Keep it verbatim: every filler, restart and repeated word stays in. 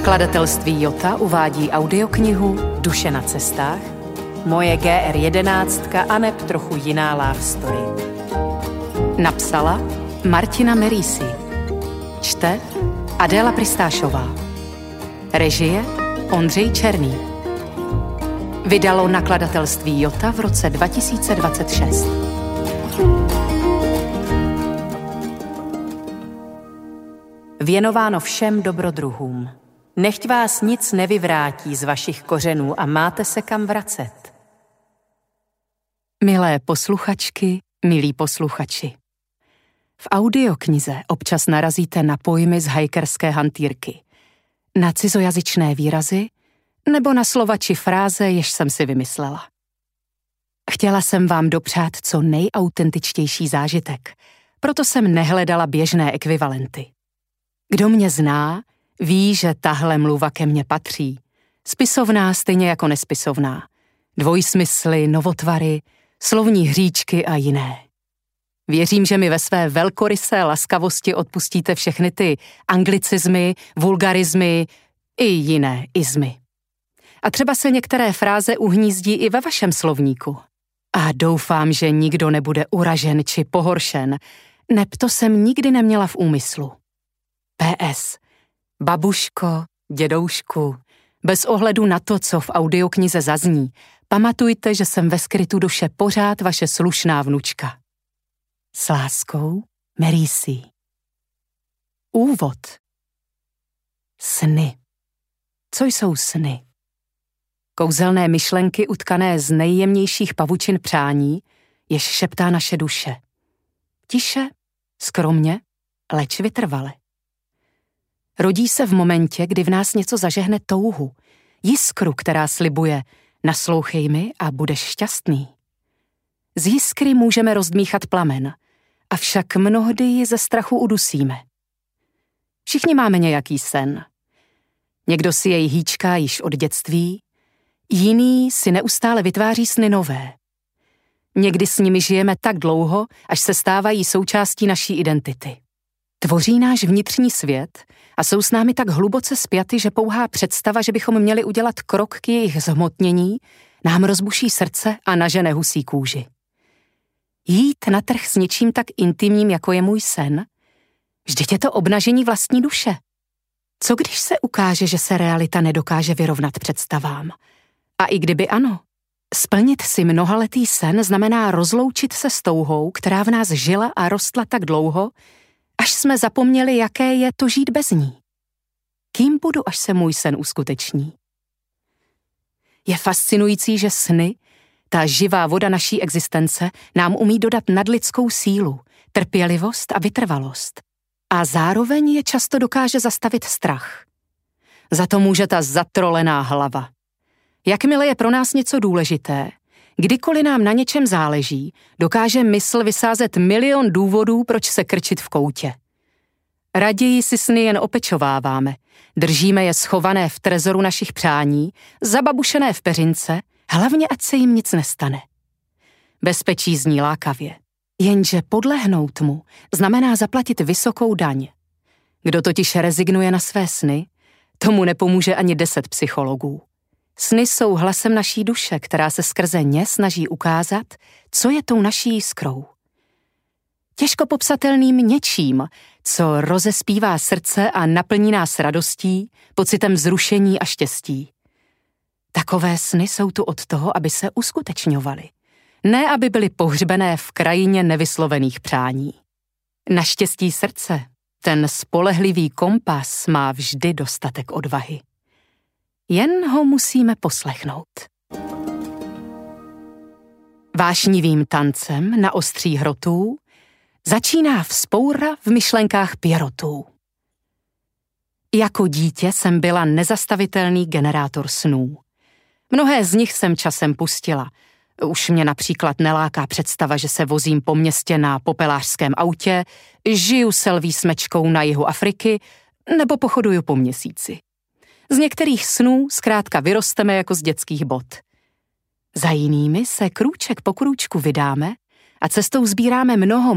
Nakladatelství Jota uvádí audioknihu Duše na cestách, moje G R jedenáct aneb trochu jiná love story. Napsala Martina Merisi. Čte Adéla Pristášová. Režie Ondřej Černý. Vydalo nakladatelství Jota v roce dva tisíce dvacet šest. Věnováno všem dobrodruhům. Nechť vás nic nevyvrátí z vašich kořenů a máte se kam vracet. Milé posluchačky, milí posluchači. V audioknize občas narazíte na pojmy z hajkerské hantýrky, na cizojazyčné výrazy nebo na slova či fráze, jež jsem si vymyslela. Chtěla jsem vám dopřát co nejautentičtější zážitek, proto jsem nehledala běžné ekvivalenty. Kdo mě zná, ví, že tahle mluva ke mně patří. Spisovná stejně jako nespisovná. Dvojsmysly, novotvary, slovní hříčky a jiné. Věřím, že mi ve své velkorysé laskavosti odpustíte všechny ty anglicizmy, vulgarizmy i jiné izmy. A třeba se některé fráze uhnízdí i ve vašem slovníku. A doufám, že nikdo nebude uražen či pohoršen, neb to jsem nikdy neměla v úmyslu. P S. Babuško, dědoušku, bez ohledu na to, co v audioknize zazní, pamatujte, že jsem ve skrytu duše pořád vaše slušná vnučka. S láskou, Merisi. Úvod. Sny. Co jsou sny? Kouzelné myšlenky utkané z nejjemnějších pavučin přání, jež šeptá naše duše. Tiše, skromně, leč vytrvale. Rodí se v momentě, kdy v nás něco zažehne touhu, jiskru, která slibuje, naslouchej mi a budeš šťastný. Z jiskry můžeme rozdmíchat plamen, avšak mnohdy ji ze strachu udusíme. Všichni máme nějaký sen. Někdo si jej hýčká již od dětství, jiný si neustále vytváří sny nové. Někdy s nimi žijeme tak dlouho, až se stávají součástí naší identity. Tvoří náš vnitřní svět a jsou s námi tak hluboce spjaty, že pouhá představa, že bychom měli udělat krok k jejich zhmotnění, nám rozbuší srdce a nažene husí kůži. Jít na trh s něčím tak intimním, jako je můj sen? Vždyť je to obnažení vlastní duše. Co když se ukáže, že se realita nedokáže vyrovnat představám? A i kdyby ano, splnit si mnohaletý sen znamená rozloučit se s touhou, která v nás žila a rostla tak dlouho, až jsme zapomněli, jaké je to žít bez ní. Kým budu, až se můj sen uskuteční? Je fascinující, že sny, ta živá voda naší existence, nám umí dodat nadlidskou sílu, trpělivost a vytrvalost. A zároveň je často dokáže zastavit strach. Za to může ta zatrolená hlava. Jakmile je pro nás něco důležité, kdykoliv nám na něčem záleží, dokáže mysl vysázet milion důvodů, proč se krčit v koutě. Raději si sny jen opečováváme, držíme je schované v trezoru našich přání, zababušené v peřince, hlavně ať se jim nic nestane. Bezpečí zní lákavě, jenže podlehnout mu znamená zaplatit vysokou daň. Kdo totiž rezignuje na své sny, tomu nepomůže ani deset psychologů. Sny jsou hlasem naší duše, která se skrze ně snaží ukázat, co je tou naší jiskrou. Těžko popsatelným něčím, co rozespívá srdce a naplní nás radostí, pocitem vzrušení a štěstí. Takové sny jsou tu od toho, aby se uskutečňovaly, ne aby byly pohřbené v krajině nevyslovených přání. Naštěstí srdce, ten spolehlivý kompas, má vždy dostatek odvahy. Jen ho musíme poslechnout. Vášnivým tancem na ostří hrotů začíná vzpoura v myšlenkách pěrotů. Jako dítě jsem byla nezastavitelný generátor snů. Mnohé z nich jsem časem pustila. Už mě například neláká představa, že se vozím po městě na popelářském autě, žiju selví smečkou na jihu Afriky nebo pochoduju po měsíci. Z některých snů zkrátka vyrosteme jako z dětských bot. Za jinými se krůček po krůčku vydáme a cestou sbíráme mnoho